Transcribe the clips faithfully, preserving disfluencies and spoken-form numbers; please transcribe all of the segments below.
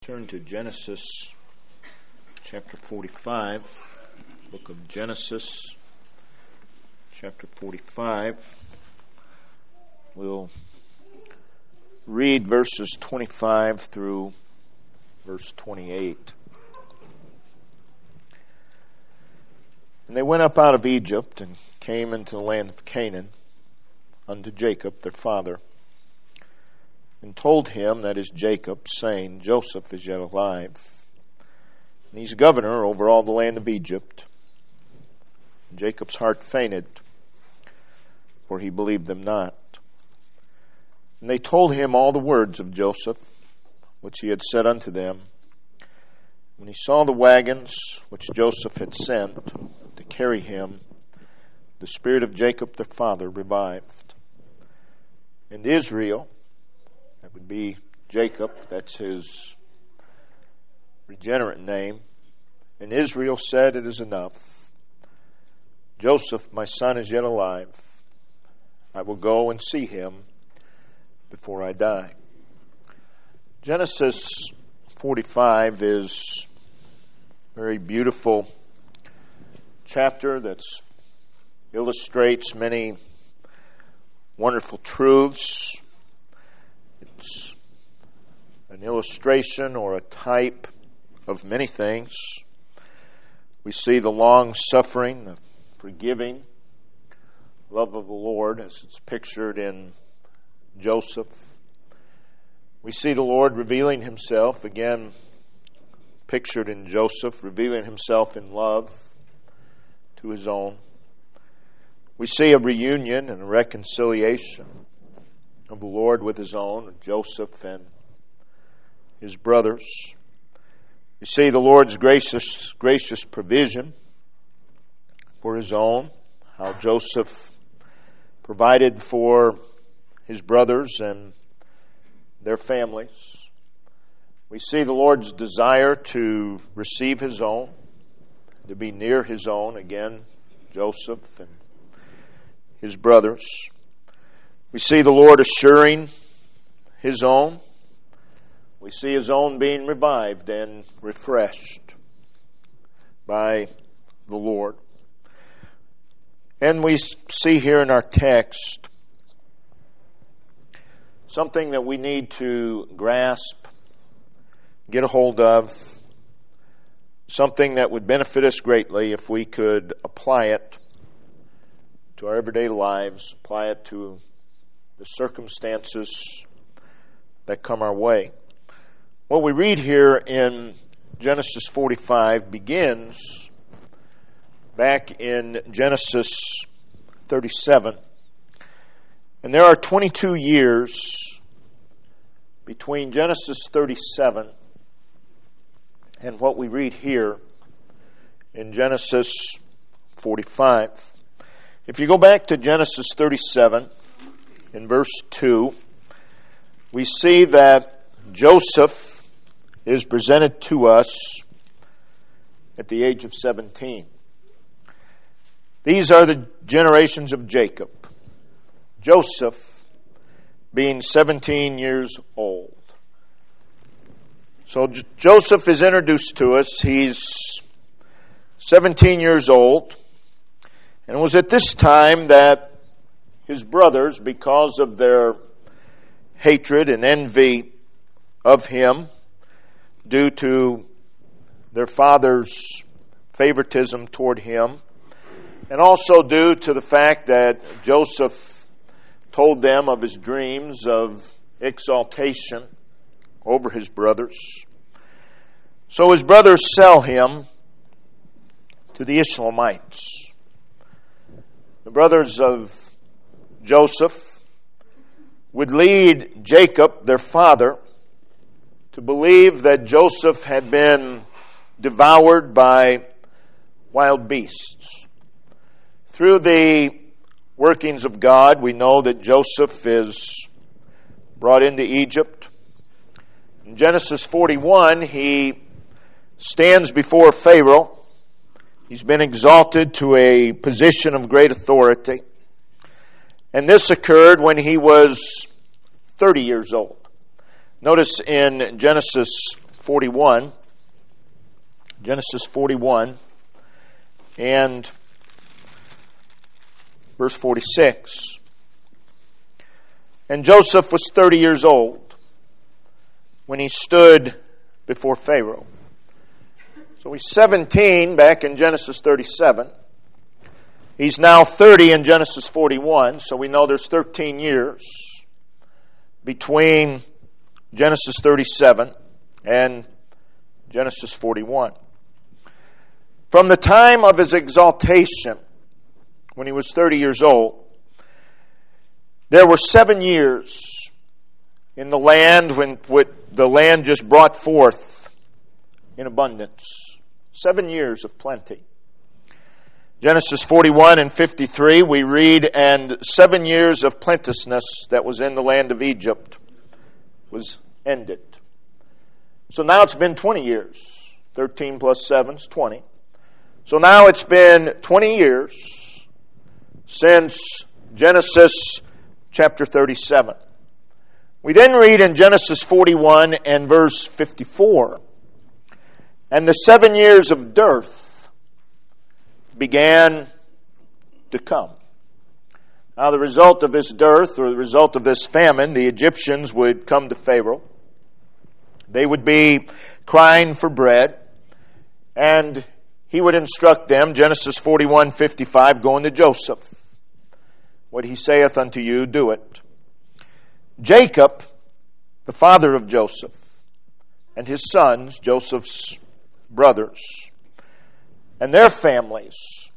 Turn to Genesis chapter forty-five, book of Genesis chapter forty-five. We'll read verses twenty-five through verse twenty-eight. And they went up out of Egypt and came into the land of Canaan unto Jacob their father, and told him, that is Jacob, saying, Joseph is yet alive, and he's governor over all the land of Egypt. And Jacob's heart fainted, for he believed them not. And they told him all the words of Joseph, which he had said unto them. When he saw the wagons which Joseph had sent to carry him, the spirit of Jacob their father revived. And Israel, that would be Jacob, that's his regenerate name. And Israel said, It is enough. Joseph, my son, is yet alive. I will go and see him before I die. Genesis forty-five is a very beautiful chapter that illustrates many wonderful truths. It's an illustration or a type of many things. We see the long suffering, the forgiving love of the Lord as it's pictured in Joseph. We see the Lord revealing himself, again pictured in Joseph, revealing himself in love to his own. We see a reunion and a reconciliation of the Lord with his own, Joseph and his brothers. We see the Lord's gracious gracious provision for his own, how Joseph provided for his brothers and their families. We see the Lord's desire to receive his own, to be near his own, again, Joseph and his brothers. We see the Lord assuring his own. We see his own being revived and refreshed by the Lord. And we see here in our text something that we need to grasp, get a hold of, something that would benefit us greatly if we could apply it to our everyday lives, apply it to the circumstances that come our way. What we read here in Genesis forty-five begins back in Genesis thirty-seven. And there are twenty-two years between Genesis thirty-seven and what we read here in Genesis forty-five. If you go back to Genesis thirty-seven, in verse two, we see that Joseph is presented to us at the age of seventeen. These are the generations of Jacob. Joseph being seventeen years old. So J- Joseph is introduced to us. He's seventeen years old. And it was at this time that his brothers, because of their hatred and envy of him, due to their father's favoritism toward him, and also due to the fact that Joseph told them of his dreams of exaltation over his brothers. So his brothers sell him to the Ishmaelites. The brothers of Joseph would lead Jacob, their father, to believe that Joseph had been devoured by wild beasts. Through the workings of God, we know that Joseph is brought into Egypt. In Genesis forty-one, he stands before Pharaoh. He's been exalted to a position of great authority. And this occurred when he was thirty years old. Notice in Genesis forty-one. Genesis forty-one and verse forty-six. And Joseph was thirty years old when he stood before Pharaoh. So he's seventeen back in Genesis thirty-seven. He's now thirty in Genesis forty-one, so we know there's thirteen years between Genesis thirty-seven and Genesis forty-one. From the time of his exaltation, when he was thirty years old, there were seven years in the land when the land just brought forth in abundance. Seven years of plenty. Genesis forty-one and fifty-three, we read, and seven years of plenteousness that was in the land of Egypt was ended. So now it's been twenty years. thirteen plus seven is twenty. So now it's been twenty years since Genesis chapter thirty-seven. We then read in Genesis forty-one and verse fifty-four, and the seven years of dearth began to come. Now the result of this dearth, or the result of this famine, the Egyptians would come to Pharaoh. They would be crying for bread, and he would instruct them, Genesis forty-one fifty-five, go unto Joseph. What he saith unto you, do it. Jacob, the father of Joseph, and his sons, Joseph's brothers, and their families,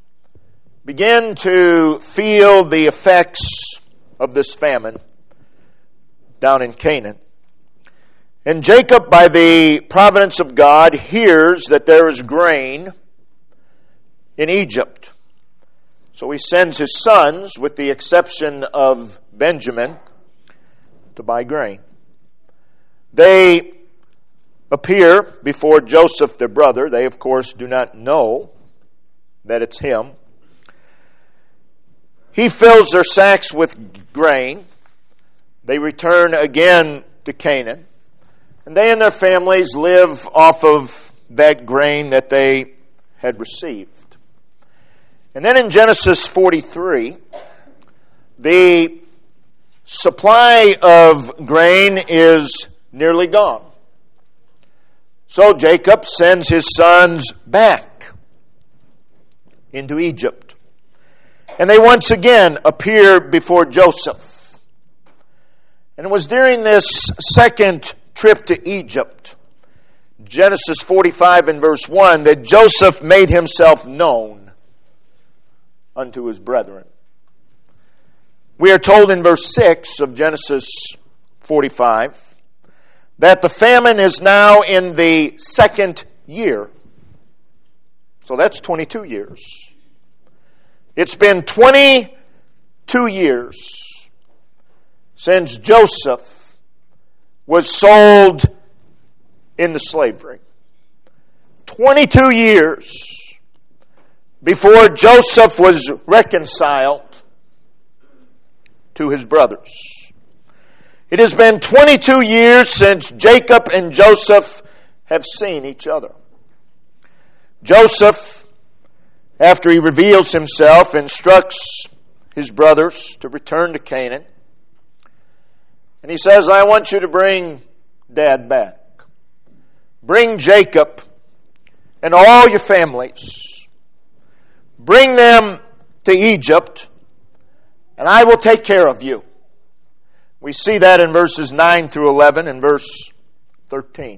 begin to feel the effects of this famine down in Canaan. And Jacob, by the providence of God, hears that there is grain in Egypt. So he sends his sons, with the exception of Benjamin, to buy grain. They appear before Joseph, their brother. They, of course, do not know that it's him. He fills their sacks with grain. They return again to Canaan. And they and their families live off of that grain that they had received. And then in Genesis forty-three, the supply of grain is nearly gone. So Jacob sends his sons back into Egypt. And they once again appear before Joseph. And it was during this second trip to Egypt, Genesis forty-five and verse one, that Joseph made himself known unto his brethren. We are told in verse six of Genesis forty-five that the famine is now in the second year. So that's twenty-two years. It's been twenty-two years since Joseph was sold into slavery. twenty-two years before Joseph was reconciled to his brothers. It has been twenty-two years since Jacob and Joseph have seen each other. Joseph, after he reveals himself, instructs his brothers to return to Canaan. And he says, I want you to bring Dad back. Bring Jacob and all your families. Bring them to Egypt, and I will take care of you. We see that in verses nine through eleven and verse thirteen.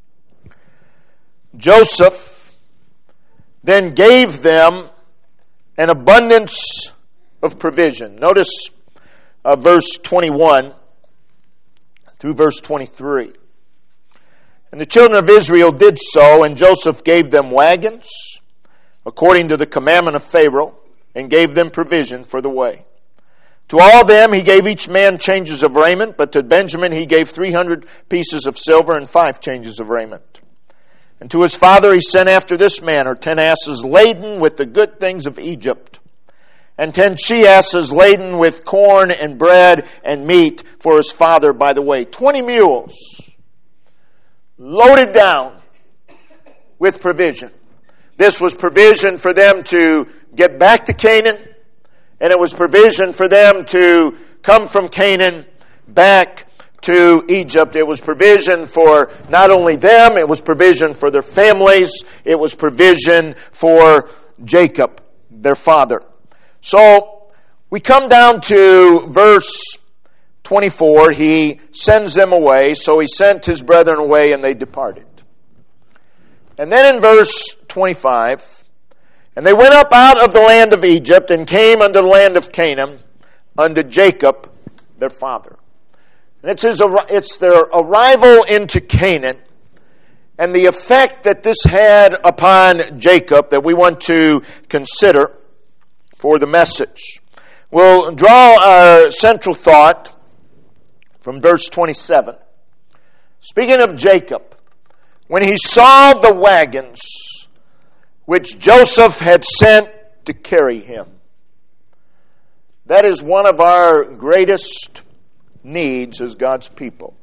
Joseph then gave them an abundance of provision. Notice uh, verse twenty-one through verse twenty-three. And the children of Israel did so, and Joseph gave them wagons, according to the commandment of Pharaoh, and gave them provision for the way. To all them he gave each man changes of raiment, but to Benjamin he gave three hundred pieces of silver and five changes of raiment. And to his father he sent after this manner ten asses laden with the good things of Egypt, and ten she-asses laden with corn and bread and meat for his father by the way. Twenty mules loaded down with provision. This was provision for them to get back to Canaan, and it was provision for them to come from Canaan back to Egypt. It was provision for not only them, it was provision for their families, it was provision for Jacob, their father. So, we come down to verse twenty-four. He sends them away, so he sent his brethren away and they departed. And then in verse twenty-five, and they went up out of the land of Egypt and came unto the land of Canaan, unto Jacob, their father. And it's, his, it's their arrival into Canaan and the effect that this had upon Jacob that we want to consider for the message. We'll draw our central thought from verse twenty-seven. Speaking of Jacob, when he saw the wagons which Joseph had sent to carry him. That is one of our greatest needs as God's people.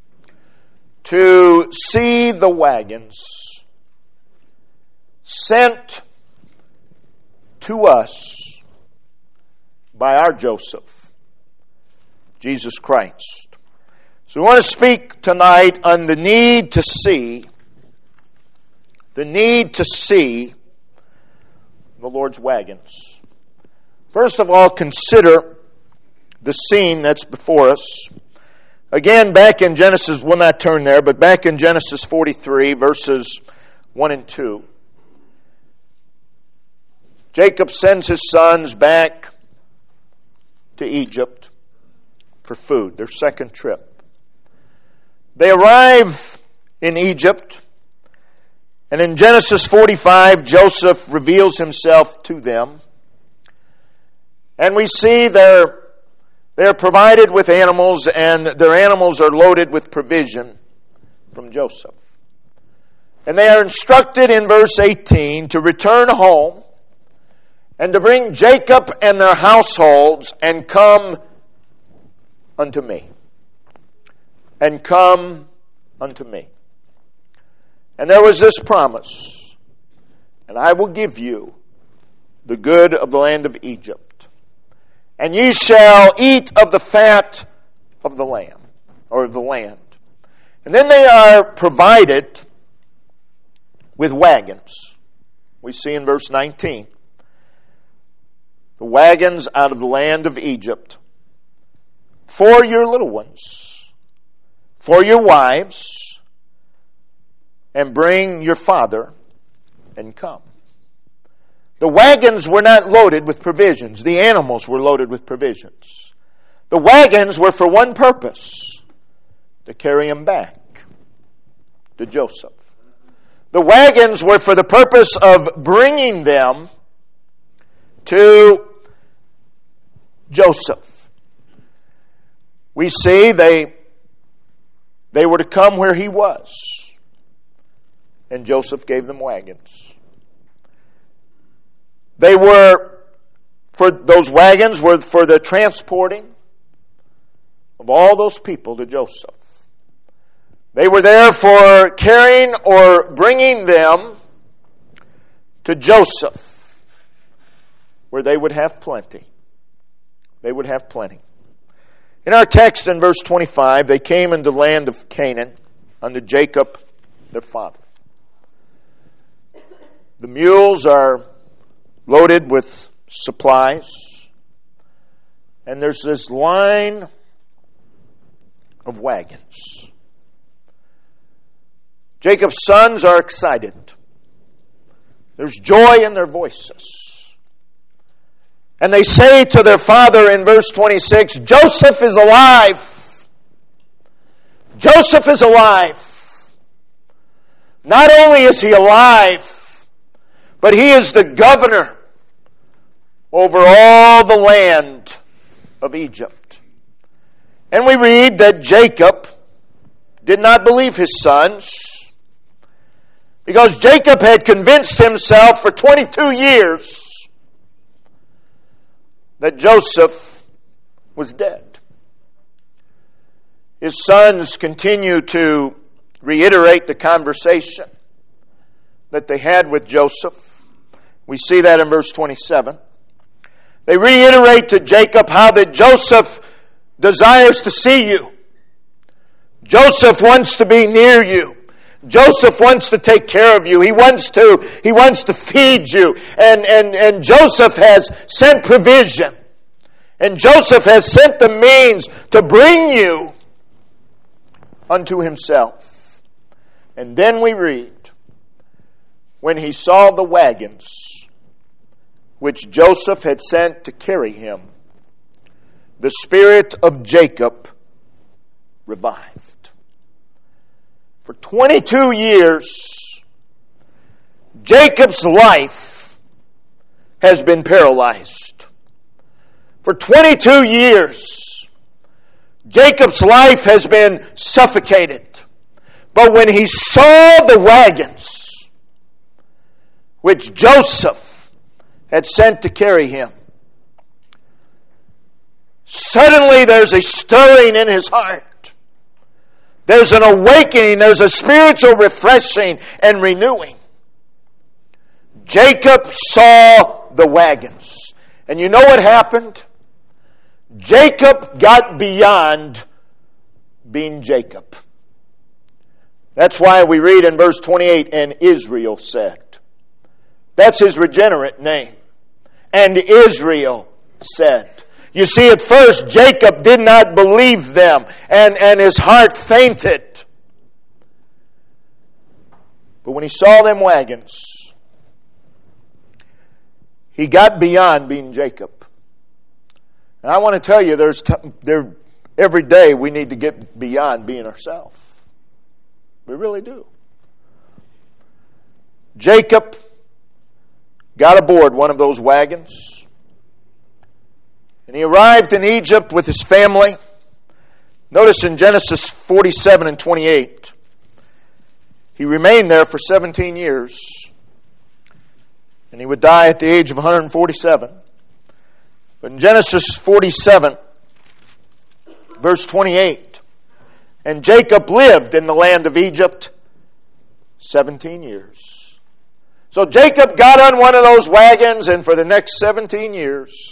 To see the wagons sent to us by our Joseph, Jesus Christ. So we want to speak tonight on the need to see, the need to see the Lord's wagons. First of all, consider the scene that's before us. Again, back in Genesis, we'll not turn there, but back in Genesis forty-three, verses one and two. Jacob sends his sons back to Egypt for food, their second trip. They arrive in Egypt, and in Genesis forty-five, Joseph reveals himself to them. And we see they're, they're provided with animals, and their animals are loaded with provision from Joseph. And they are instructed in verse eighteen to return home and to bring Jacob and their households and come unto me. And come unto me. And there was this promise, and I will give you the good of the land of Egypt, and ye shall eat of the fat of the lamb, or of the land. And then they are provided with wagons. We see in verse nineteen, the wagons out of the land of Egypt, for your little ones, for your wives, and bring your father and come. The wagons were not loaded with provisions. The animals were loaded with provisions. The wagons were for one purpose, to carry him back to Joseph. The wagons were for the purpose of bringing them to Joseph. We see they, they were to come where he was. And Joseph gave them wagons. They were, for those wagons were for the transporting of all those people to Joseph. They were there for carrying or bringing them to Joseph, where they would have plenty. They would have plenty. In our text in verse twenty-five, they came into the land of Canaan unto Jacob, their father. The mules are loaded with supplies, and there's this line of wagons. Jacob's sons are excited. There's joy in their voices. And they say to their father in verse twenty-six, Joseph is alive. Joseph is alive. Not only is he alive, but he is the governor over all the land of Egypt. And we read that Jacob did not believe his sons, because Jacob had convinced himself for twenty-two years that Joseph was dead. His sons continue to reiterate the conversation that they had with Joseph. We see that in verse twenty-seven. They reiterate to Jacob how that Joseph desires to see you. Joseph wants to be near you. Joseph wants to take care of you. He wants to, he wants to feed you. And, and, and Joseph has sent provision. And Joseph has sent the means to bring you unto himself. And then we read, when he saw the wagons which Joseph had sent to carry him, the spirit of Jacob revived. For twenty-two years, Jacob's life has been paralyzed. For twenty-two years, Jacob's life has been suffocated. But when he saw the wagons which Joseph had sent to carry him, suddenly there's a stirring in his heart. There's an awakening. There's a spiritual refreshing and renewing. Jacob saw the wagons. And you know what happened? Jacob got beyond being Jacob. That's why we read in verse twenty-eight, and Israel said. That's his regenerate name. And Israel said. You see, at first, Jacob did not believe them, and, and his heart fainted. But when he saw them wagons, he got beyond being Jacob. And I want to tell you, there's t- there every day we need to get beyond being ourselves. We really do. Jacob got aboard one of those wagons. And he arrived in Egypt with his family. Notice in Genesis forty-seven and twenty-eight, he remained there for seventeen years. And he would die at the age of one hundred forty-seven. But in Genesis forty-seven, verse twenty-eight, and Jacob lived in the land of Egypt seventeen years. So Jacob got on one of those wagons, and for the next seventeen years,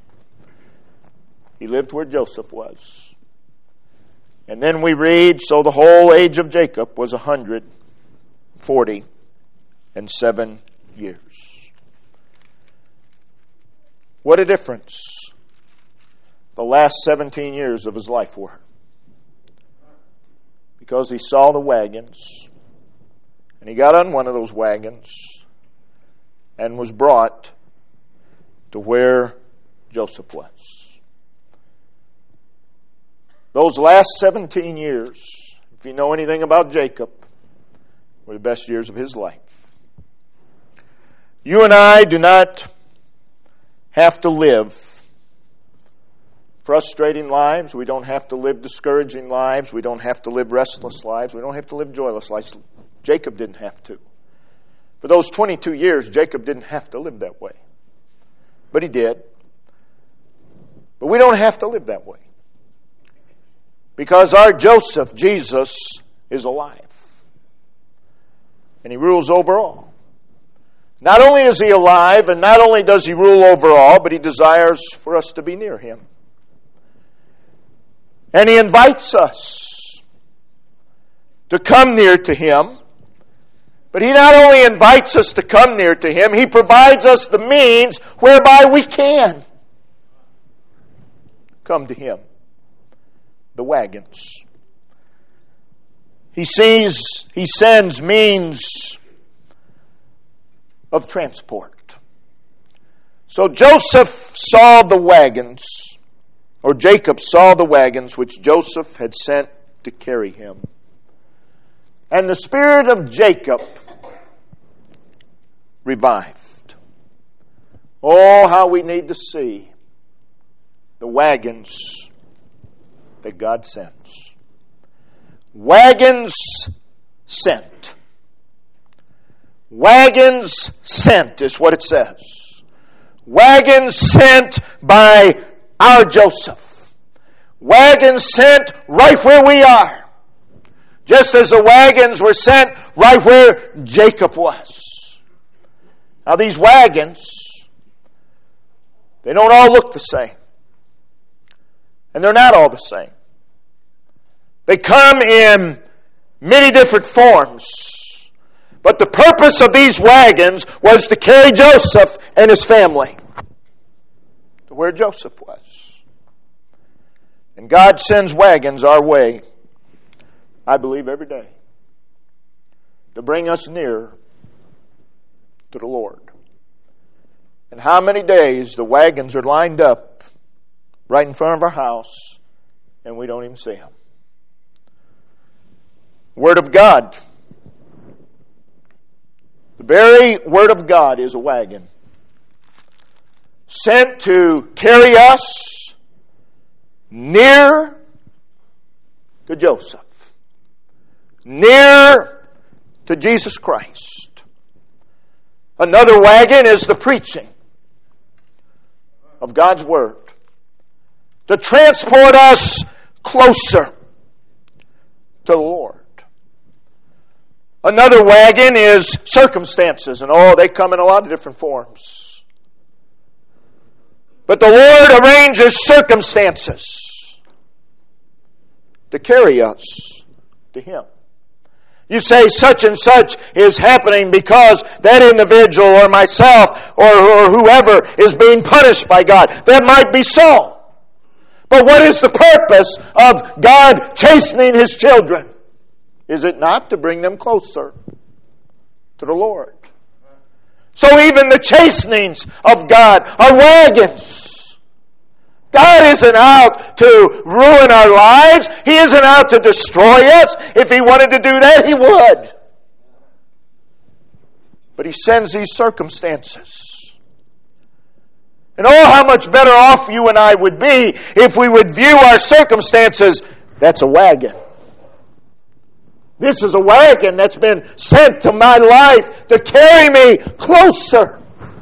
he lived where Joseph was. And then we read, so the whole age of Jacob was one hundred forty and seven years. What a difference the last seventeen years of his life were. Because he saw the wagons, and he got on one of those wagons and was brought to where Joseph was. Those last seventeen years, if you know anything about Jacob, were the best years of his life. You and I do not have to live frustrating lives. We don't have to live discouraging lives. We don't have to live restless lives. We don't have to live joyless lives. Jacob didn't have to. For those twenty-two years, Jacob didn't have to live that way. But he did. But we don't have to live that way. Because our Joseph, Jesus, is alive. And he rules over all. Not only is he alive, and not only does he rule over all, but he desires for us to be near him. And he invites us to come near to him. But he not only invites us to come near to him, he provides us the means whereby we can come to him. The wagons. He sees, he sends means of transport. So Joseph saw the wagons, or Jacob saw the wagons which Joseph had sent to carry him. And the spirit of Jacob revived. Oh, how we need to see the wagons that God sends. Wagons sent. Wagons sent is what it says. Wagons sent by our Joseph. Wagons sent right where we are Just as the wagons were sent right where Jacob was. Now these wagons, they don't all look the same. And they're not all the same. They come in many different forms. But the purpose of these wagons was to carry Joseph and his family to where Joseph was. And God sends wagons our way, I believe, every day to bring us nearer to the Lord. And how many days the wagons are lined up right in front of our house and we don't even see them. Word of God. The very Word of God is a wagon sent to carry us near to Joseph, near to Jesus Christ. Another wagon is the preaching of God's Word to transport us closer to the Lord. Another wagon is circumstances, and oh, they come in a lot of different forms. But the Lord arranges circumstances to carry us to Him. You say such and such is happening because that individual or myself or, or whoever is being punished by God. That might be so. But what is the purpose of God chastening His children? Is it not to bring them closer to the Lord? So even the chastenings of God are wagons. God isn't out to ruin our lives. He isn't out to destroy us. If He wanted to do that, He would. But He sends these circumstances. And oh, how much better off you and I would be if we would view our circumstances. That's a wagon. This is a wagon that's been sent to my life to carry me closer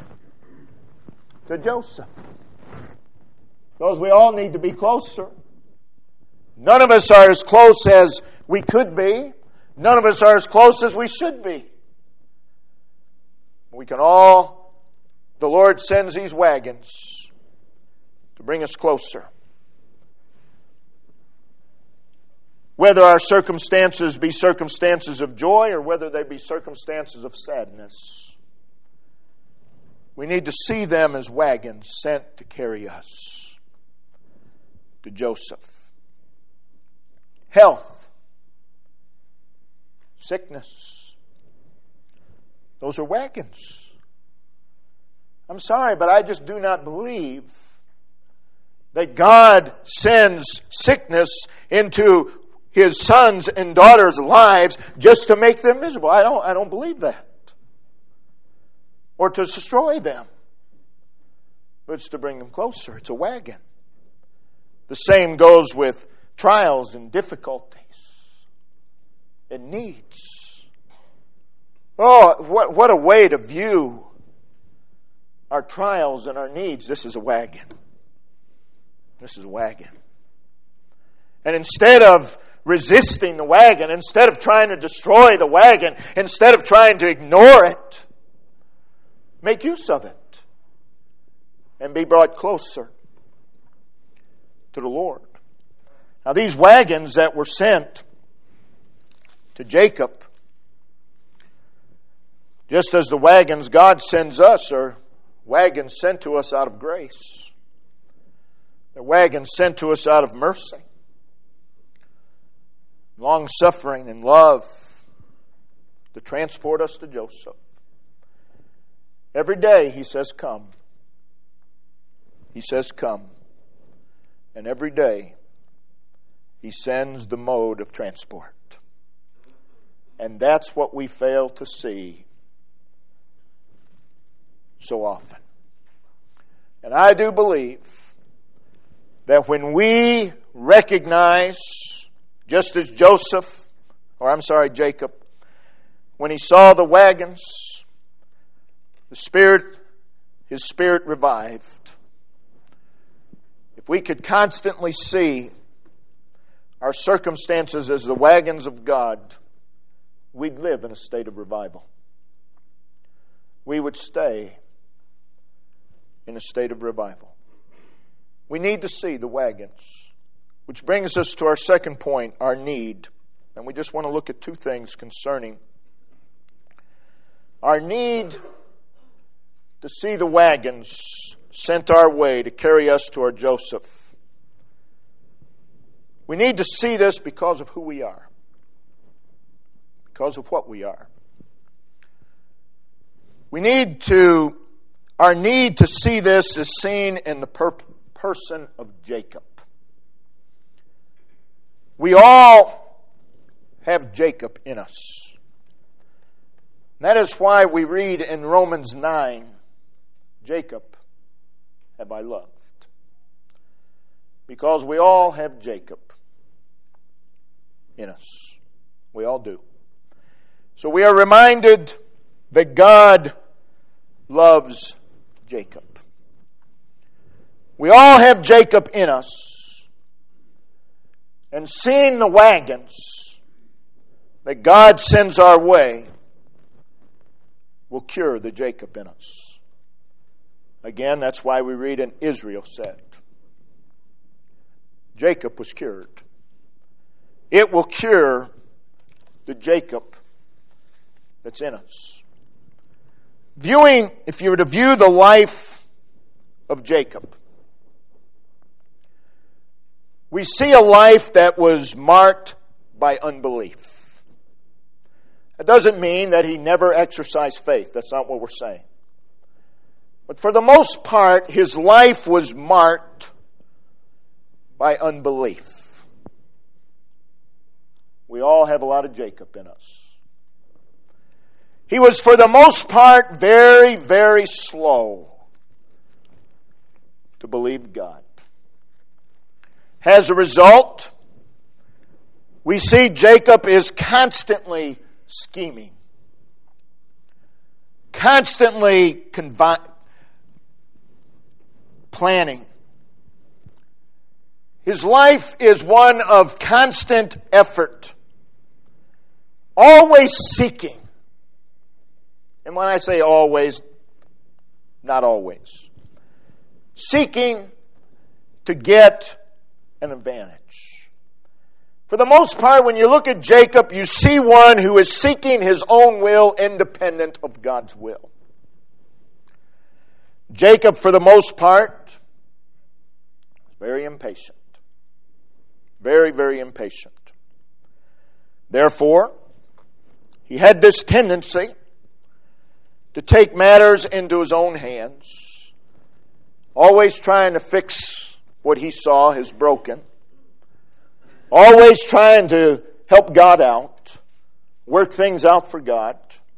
to Joseph. Because we all need to be closer. None of us are as close as we could be. None of us are as close as we should be. We can all, the Lord sends these wagons to bring us closer. Whether our circumstances be circumstances of joy or whether they be circumstances of sadness, we need to see them as wagons sent to carry us to Joseph. Health, sickness, those are wagons. I'm sorry, but I just do not believe that God sends sickness into His sons and daughters' lives just to make them miserable. I don't, I don't believe that. Or to destroy them. But it's to bring them closer. It's a wagon. The same goes with trials and difficulties and needs. Oh, what, what a way to view our trials and our needs. This is a wagon. This is a wagon. And instead of resisting the wagon, instead of trying to destroy the wagon, instead of trying to ignore it, make use of it and be brought closer to the Lord. Now these wagons that were sent to Jacob, just as the wagons God sends us are wagons sent to us out of grace. They're wagons sent to us out of mercy, long-suffering and love to transport us to Joseph. Every day He says, come. He says, come. And every day He sends the mode of transport. And that's what we fail to see so often. And I do believe that when we recognize, just as Joseph, or I'm sorry, Jacob, when he saw the wagons, the Spirit, his spirit revived. If we could constantly see our circumstances as the wagons of God, we'd live in a state of revival. We would stay in a state of revival. We need to see the wagons. Which brings us to our second point, our need. And we just want to look at two things concerning our need to see the wagons sent our way to carry us to our Joseph. We need to see this because of who we are. Because of what we are. We need to, our need to see this is seen in the per- person of Jacob. We all have Jacob in us. And that is why we read in Romans nine, Jacob have I loved. Because we all have Jacob in us. We all do. So we are reminded that God loves Jacob. We all have Jacob in us. And seeing the wagons that God sends our way will cure the Jacob in us. Again, that's why we read in Israel said, Jacob was cured. It will cure the Jacob that's in us. Viewing, if you were to view the life of Jacob, we see a life that was marked by unbelief. That doesn't mean that he never exercised faith. That's not what we're saying. But for the most part, his life was marked by unbelief. We all have a lot of Jacob in us. He was, for the most part, very, very slow to believe God. As a result, we see Jacob is constantly scheming, constantly convi- planning. His life is one of constant effort, always seeking. And when I say always, not always. Seeking to get an advantage. For the most part, when you look at Jacob, you see one who is seeking his own will independent of God's will. Jacob, for the most part, is very impatient. Very, very impatient. Therefore, he had this tendency to take matters into his own hands, always trying to fix what he saw as broken, always trying to help God out, work things out for God.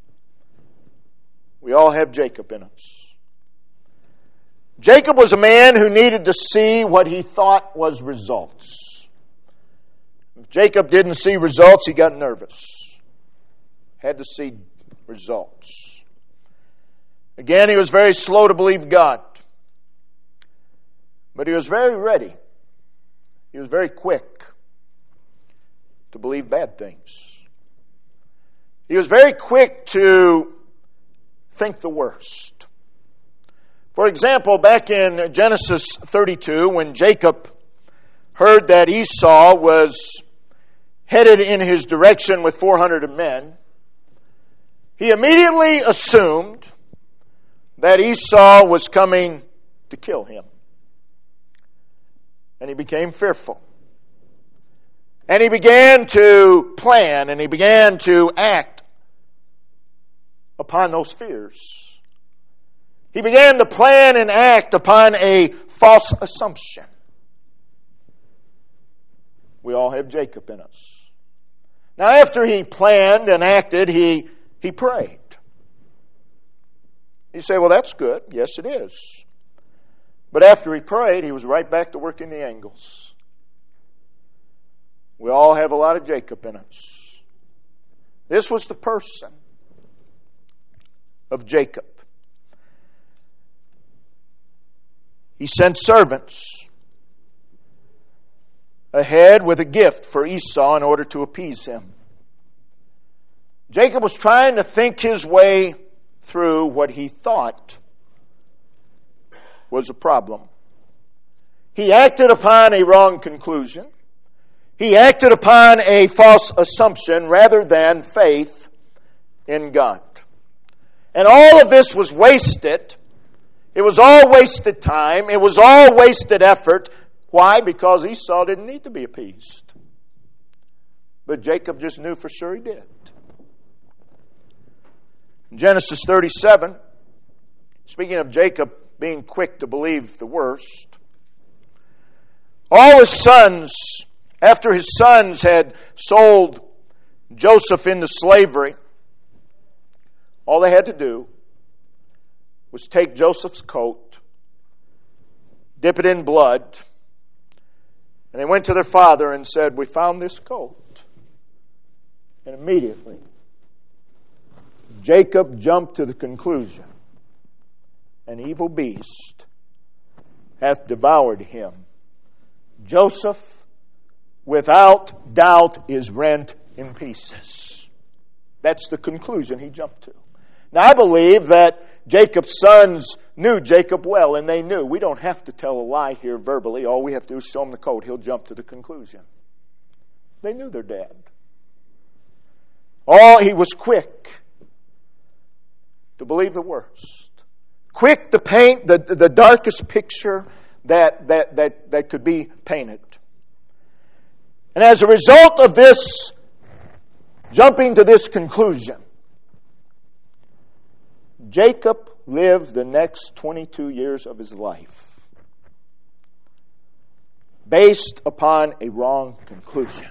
We all have Jacob in us. Jacob was a man who needed to see what he thought was results. If Jacob didn't see results, he got nervous. Had to see results. Again, he was very slow to believe God. But he was very ready. He was very quick to believe bad things. He was very quick to think the worst. For example, back in Genesis thirty-two, when Jacob heard that Esau was headed in his direction with four hundred men, he immediately assumed that Esau was coming to kill him. And he became fearful. And he began to plan and he began to act upon those fears. He began to plan and act upon a false assumption. We all have Jacob in us. Now, after he planned and acted, he, he prayed. You say, well, that's good. Yes, it is. But after he prayed, he was right back to working the angles. We all have a lot of Jacob in us. This was the person of Jacob. He sent servants ahead with a gift for Esau in order to appease him. Jacob was trying to think his way through what he thought was a problem. He acted upon a wrong conclusion. He acted upon a false assumption rather than faith in God. And all of this was wasted. It was all wasted time. It was all wasted effort. Why? Because Esau didn't need to be appeased. But Jacob just knew for sure he did. In Genesis thirty-seven, speaking of Jacob being quick to believe the worst, all his sons, after his sons had sold Joseph into slavery, all they had to do was take Joseph's coat, dip it in blood, and they went to their father and said, "We found this coat." And immediately, Jacob jumped to the conclusion, "An evil beast hath devoured him. Joseph, without doubt, is rent in pieces." That's the conclusion he jumped to. Now, I believe that Jacob's sons knew Jacob well, and they knew. We don't have to tell a lie here verbally. All we have to do is show him the coat. He'll jump to the conclusion. They knew their dad. Oh, he was quick to believe the worst. Quick to paint the, the darkest picture that, that, that, that could be painted. And as a result of this, jumping to this conclusion, Jacob lived the next twenty-two years of his life based upon a wrong conclusion.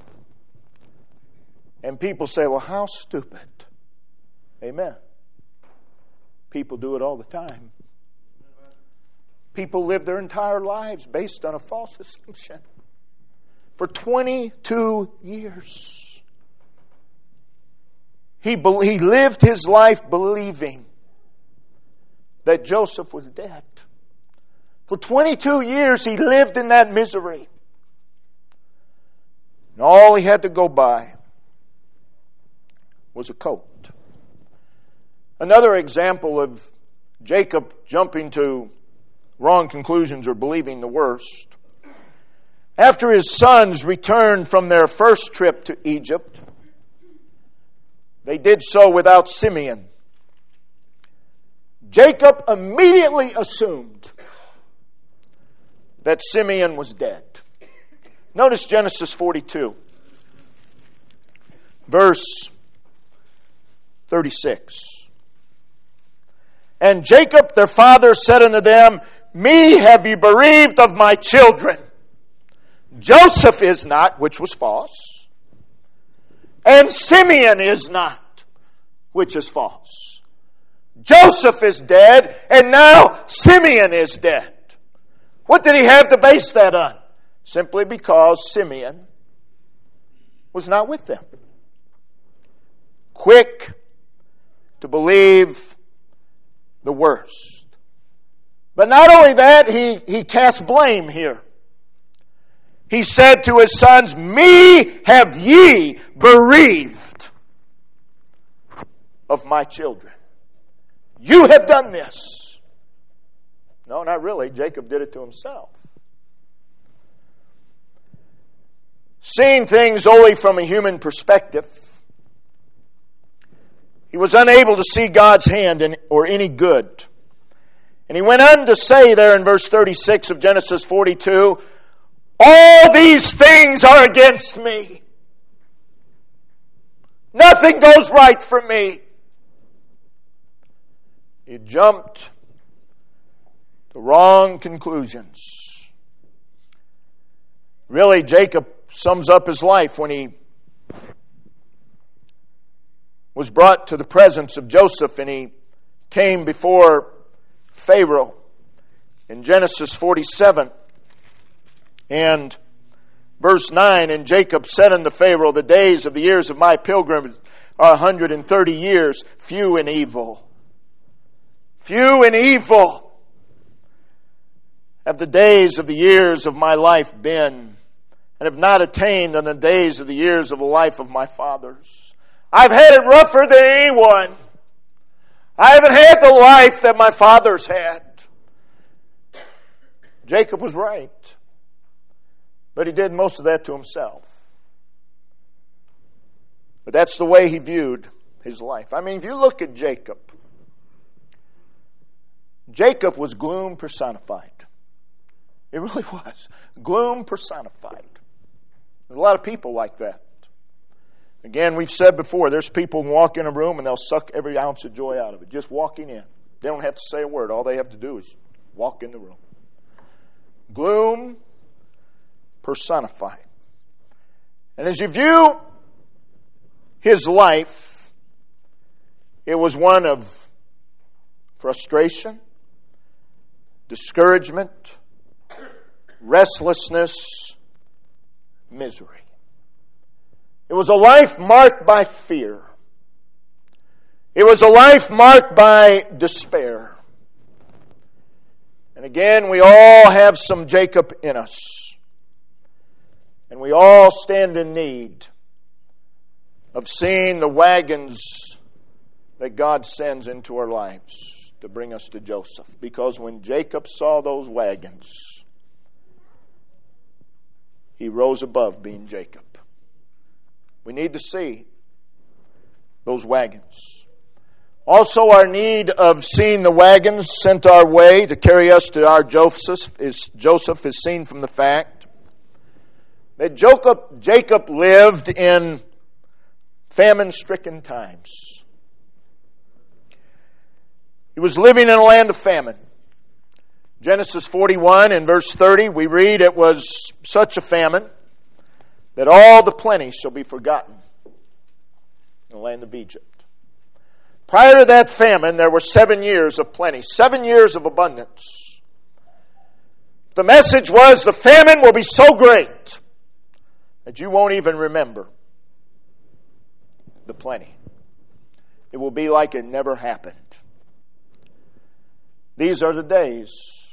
And people say, "Well, how stupid." Amen. People do it all the time. People live their entire lives based on a false assumption. For twenty-two years. He, be- he lived his life believing that Joseph was dead. For twenty-two years he lived in that misery. And all he had to go by was a coat. Another example of Jacob jumping to wrong conclusions or believing the worst. After his sons returned from their first trip to Egypt, they did so without Simeon. Jacob immediately assumed that Simeon was dead. Notice Genesis forty-two, verse thirty-six. And Jacob their father said unto them, "Me have ye bereaved of my children. Joseph is not," which was false, "and Simeon is not," which is false. Joseph is dead, and now Simeon is dead. What did he have to base that on? Simply because Simeon was not with them. Quick to believe the worst. But not only that, he, he cast blame here. He said to his sons, "Me have ye bereaved of my children. You have done this." No, not really. Jacob did it to himself. Seeing things only from a human perspective, he was unable to see God's hand in, or any good. And he went on to say there in verse thirty-six of Genesis forty-two, "All these things are against me. Nothing goes right for me." He jumped to wrong conclusions. Really, Jacob sums up his life when he was brought to the presence of Joseph and he came before Pharaoh in Genesis forty-seven and verse nine. And Jacob said unto Pharaoh, "The days of the years of my pilgrimage are a hundred and thirty years, few and evil. Few and evil have the days of the years of my life been, and have not attained in the days of the years of the life of my fathers. I've had it rougher than anyone. I haven't had the life that my fathers had. Jacob was right. But he did most of that to himself. But that's the way he viewed his life. I mean, if you look at Jacob, Jacob was gloom personified. It really was. Gloom personified. There's a lot of people like that. Again, we've said before, there's people who walk in a room and they'll suck every ounce of joy out of it. Just walking in. They don't have to say a word. All they have to do is walk in the room. Gloom personified. And as you view his life, it was one of frustration, discouragement, restlessness, misery. It was a life marked by fear. It was a life marked by despair. And again, we all have some Jacob in us. And we all stand in need of seeing the wagons that God sends into our lives to bring us to Joseph. Because when Jacob saw those wagons, he rose above being Jacob. We need to see those wagons. Also, our need of seeing the wagons sent our way to carry us to our Joseph is, Joseph is seen from the fact that Jacob, Jacob lived in famine-stricken times. He was living in a land of famine. Genesis forty-one and verse thirty, we read, it was such a famine that all the plenty shall be forgotten in the land of Egypt. Prior to that famine, there were seven years of plenty, seven years of abundance. The message was the famine will be so great that you won't even remember the plenty. It will be like it never happened. These are the days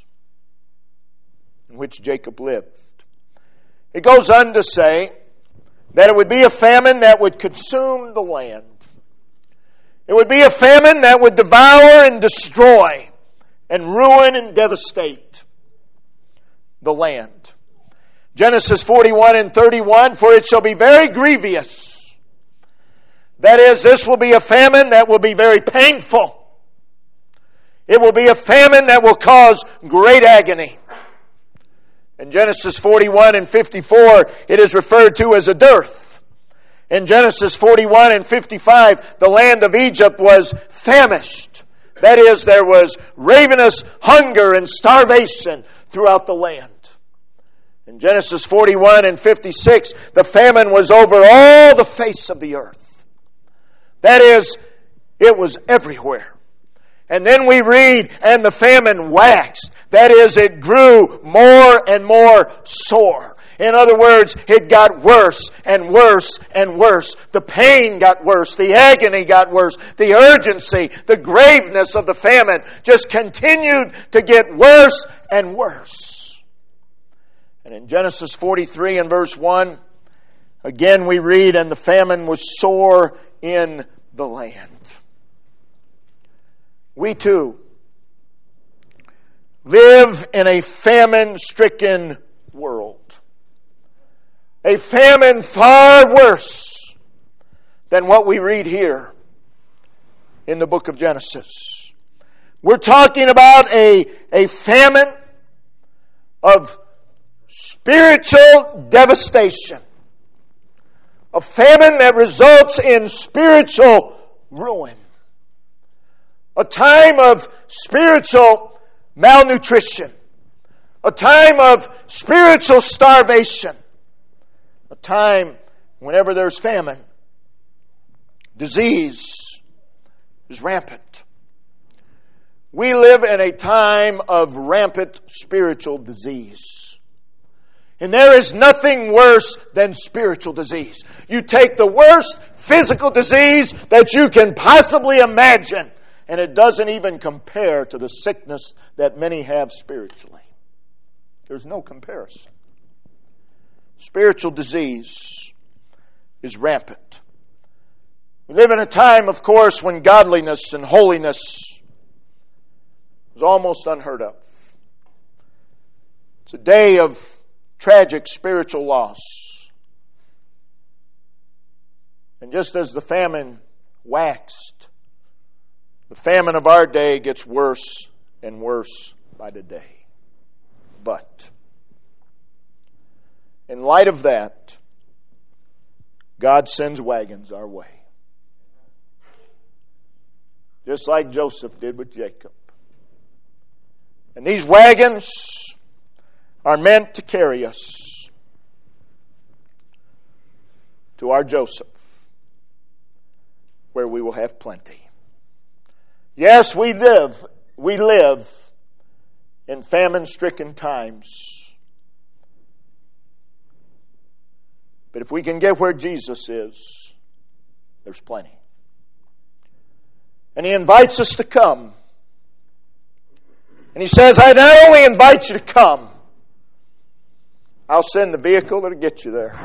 in which Jacob lived. It goes on to say that it would be a famine that would consume the land. It would be a famine that would devour and destroy and ruin and devastate the land. Genesis forty-one and thirty-one, for it shall be very grievous. That is, this will be a famine that will be very painful. It will be a famine that will cause great agony. In Genesis forty-one and fifty-four, it is referred to as a dearth. In Genesis forty-one and fifty-five, the land of Egypt was famished. That is, there was ravenous hunger and starvation throughout the land. In Genesis forty-one and fifty-six, the famine was over all the face of the earth. That is, it was everywhere. And then we read, and the famine waxed. That is, it grew more and more sore. In other words, it got worse and worse and worse. The pain got worse. The agony got worse. The urgency, the graveness of the famine just continued to get worse and worse. And in Genesis forty-three and verse one, again we read, and the famine was sore in the land. We too live in a famine-stricken world. A famine far worse than what we read here in the book of Genesis. We're talking about a, a famine of spiritual devastation. A famine that results in spiritual ruin. A time of spiritual malnutrition. A time of spiritual starvation. A time whenever there's famine, disease is rampant. We live in a time of rampant spiritual disease. And there is nothing worse than spiritual disease. You take the worst physical disease that you can possibly imagine, and it doesn't even compare to the sickness that many have spiritually. There's no comparison. Spiritual disease is rampant. We live in a time, of course, when godliness and holiness is almost unheard of. It's a day of tragic spiritual loss. And just as the famine waxed, the famine of our day gets worse and worse by the day. But in light of that, God sends wagons our way. Just like Joseph did with Jacob. And these wagons are meant to carry us to our Joseph, where we will have plenty. Yes, we live, we live in famine-stricken times. But if we can get where Jesus is, there's plenty. And He invites us to come. And He says, I not only invite you to come, I'll send the vehicle that'll get you there.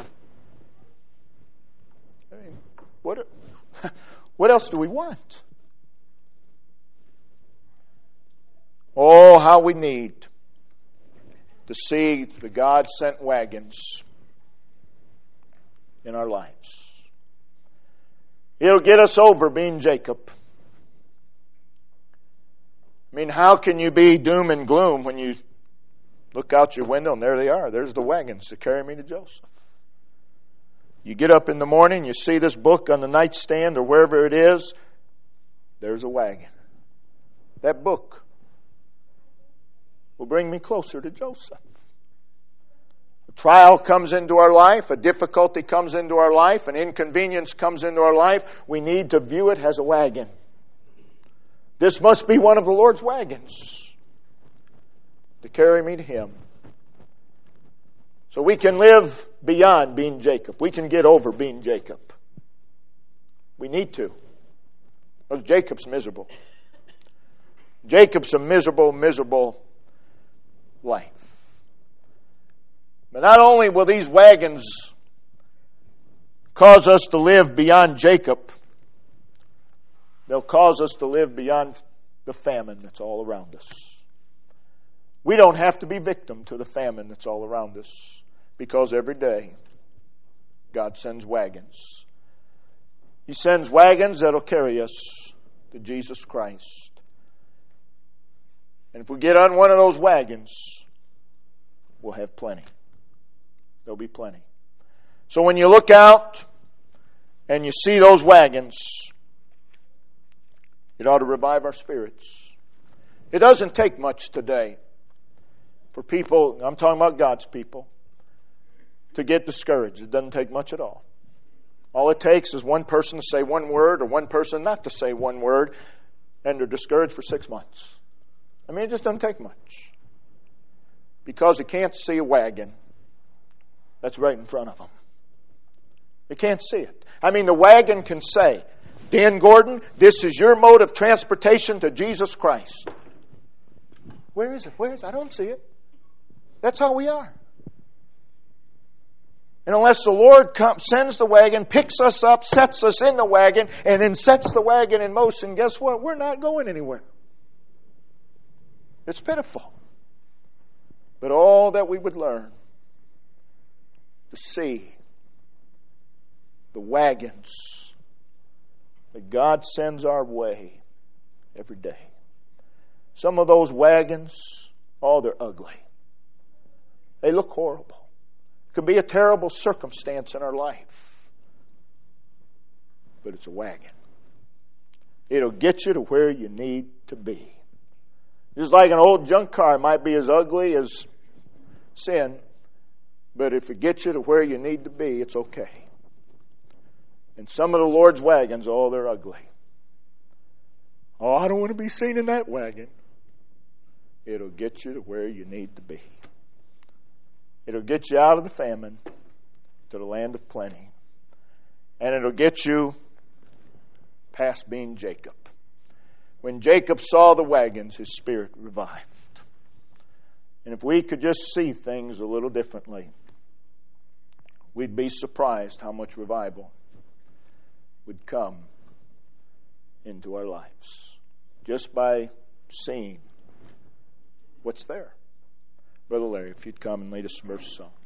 I mean, what, what else do we want? Oh, how we need to see the God-sent wagons in our lives. It'll get us over being Jacob. I mean, how can you be doom and gloom when you look out your window and there they are? There's the wagons to carry me to Joseph. You get up in the morning, you see this book on the nightstand or wherever it is, there's a wagon. That book will bring me closer to Joseph. A trial comes into our life, a difficulty comes into our life, an inconvenience comes into our life. We need to view it as a wagon. This must be one of the Lord's wagons to carry me to Him. So we can live beyond being Jacob. We can get over being Jacob. We need to. Because Jacob's miserable. Jacob's a miserable, miserable life. But not only will these wagons cause us to live beyond Jacob, they'll cause us to live beyond the famine that's all around us. We don't have to be victim to the famine that's all around us, because every day God sends wagons. He sends wagons that'll carry us to Jesus Christ. And if we get on one of those wagons, we'll have plenty. There'll be plenty. So when you look out and you see those wagons, it ought to revive our spirits. It doesn't take much today for people, I'm talking about God's people, to get discouraged. It doesn't take much at all. All it takes is one person to say one word or one person not to say one word, and they're discouraged for six months. I mean, it just doesn't take much. Because they can't see a wagon that's right in front of them. They can't see it. I mean, the wagon can say, Dan Gordon, this is your mode of transportation to Jesus Christ. Where is it? Where is it? I don't see it. That's how we are. And unless the Lord comes, sends the wagon, picks us up, sets us in the wagon, and then sets the wagon in motion, guess what? We're not going anywhere. It's pitiful. But all that we would learn to see the wagons that God sends our way every day. Some of those wagons, oh, they're ugly. They look horrible. It could be a terrible circumstance in our life. But it's a wagon. It'll get you to where you need to be. Just like an old junk car might be as ugly as sin, but if it gets you to where you need to be, it's okay. And some of the Lord's wagons, oh, they're ugly. Oh, I don't want to be seen in that wagon. It'll get you to where you need to be. It'll get you out of the famine to the land of plenty. And it'll get you past being Jacob. When Jacob saw the wagons, his spirit revived. And if we could just see things a little differently, we'd be surprised how much revival would come into our lives just by seeing what's there. Brother Larry, if you'd come and lead us in verse song.